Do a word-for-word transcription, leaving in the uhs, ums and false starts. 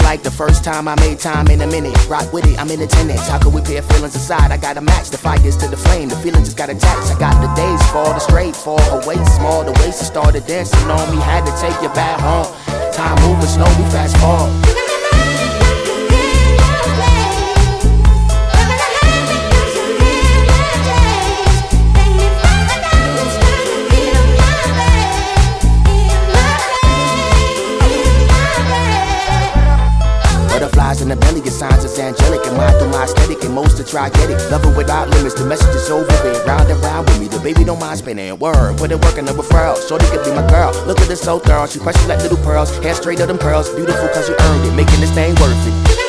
like the first time I made time in a minute. Rock with it, I'm in attendance. How could we pair feelings aside? I gotta match the fires to the flame. The feeling just got attached. I got the days fall, the straight fall, her waist small. The waist started dancing on me. Had to take you back home. Time moving slow, we fast forward. Butterflies in the belly, your signs is angelic. And mine through my aesthetic, and most to try get it. Love it without limits, the message is so vivid. Round and round with me, the baby don't mind spinning. Word, put it work in the referral. Shorty could be my girl, look at this so thorough. She precious like little pearls, hair straight of them pearls. Beautiful cause you earned it, making this thing worth it.